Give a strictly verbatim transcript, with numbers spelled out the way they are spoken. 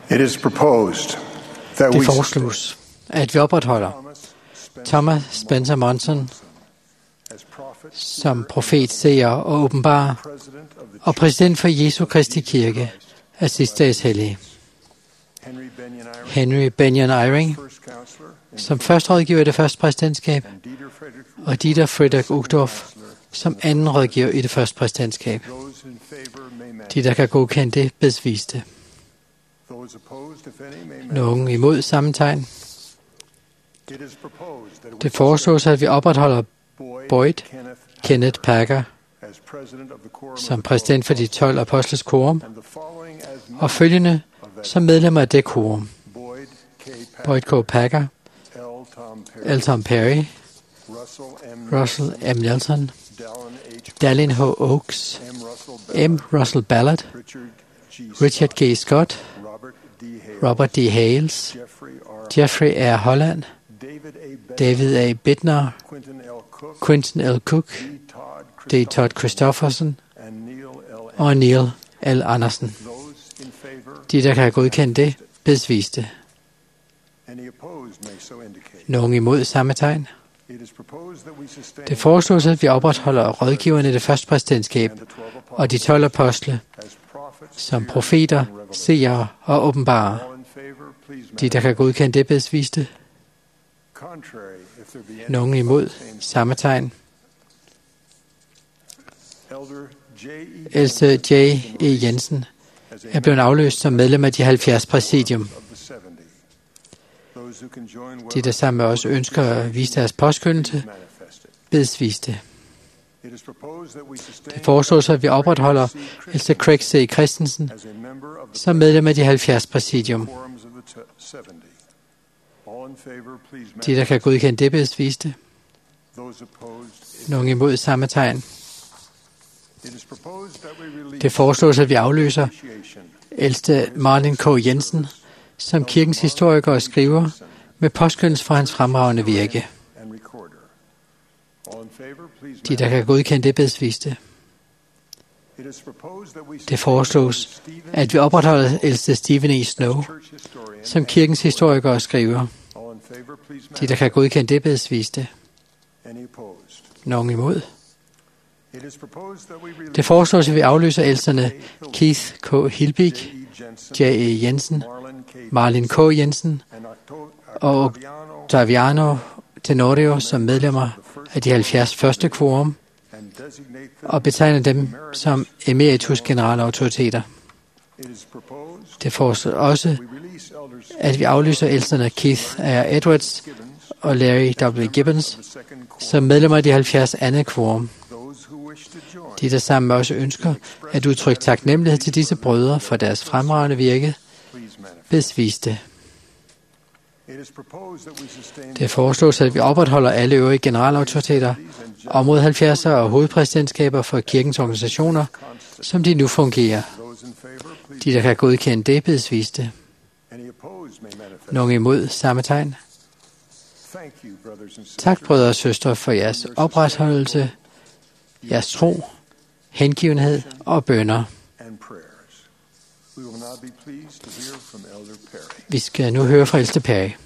It is proposed that Det we foreslås, at vi opretholder Thomas Spencer Monson som profet, seer og åbenbarer og præsident for Jesu Kristi Kirke af sidste dages hellige. Henry Benyon Eyring som første rådgiver i det første præsidentskab, og Dieter Friedrich Uchtdorf som anden rådgiver i det første præsidentskab. De, der kan godkende det, bedes vise det. Nogen imod samme tegn. Det foreslås, at vi opretholder Boyd Kenneth Packer som præsident for de tolv apostles korum, og følgende som medlemmer af det korum: Boyd K. Packer, L. Tom Perry, Russell M. Nelson, Dallin H. Oaks, M. Russell Ballard, Richard G. Scott, Robert D. Hales, Jeffrey R. Holland, David A. Bittner, Quentin L. Cook, D. Todd Christofferson og Neil L. Andersen. De, der kan godkende det, bedes vise det. Nogen imod samme tegn. Det foreslås, at vi opretholder rådgiverne i det første præsidentskab og de tolv apostle som profeter, seere og åbenbarer. De, der kan godkende det, bedes vise det. Nogen imod samme tegn. Ældste J E Jensen er blevet afløst som medlem af de halvfjerds præsidium. De, der sammen med os ønsker at vise deres påskyndelse, bedes vise det. Det foreslås, at vi opretholder ældste Craig C. Christensen som medlem af de halvfjerds præsidium. De, der kan godkende det, bedes vise det. Nogen imod samme tegn. Det foreslås, at vi afløser ældste Marlin K. Jensen som kirkens historiker og skriver med påskyndelse for hans fremragende virke. De, der kan godkende det, bedes vise det. Det foreslås, at vi opretholder ældste Stephen E. Snow som kirkens historiker og skriver. De, der kan godkende det, bedes vise det. Nogen imod. Det foreslås, at vi afløser ældsterne Keith K. Hilbig, J E Jensen, Marlin K. Jensen og Octaviano Tenorio som medlemmer af de halvfjerds første quorum, og betegner dem som emeritus generalautoriteter. Det foreslås også, at vi aflyser ældsterne Keith R. Edwards og Larry W. Gibbons som medlemmer af de halvfjerds andet quorum. De, der sammen med os ønsker at udtrykke taknemmelighed til disse brødre for deres fremragende virke, bedes vise det. Det foreslås, at vi opretholder alle øvrige generalautoriteter, område halvfjerdser og hovedpræsidentskaber for kirkens organisationer, som de nu fungerer. De, der kan godkende det, bedes vise det. Nogen imod samme tegn. Tak, brødre og søstre, for jeres opretholdelse, jeres tro, hengivenhed og bønner. Vi skal nu høre fra ældste Perry.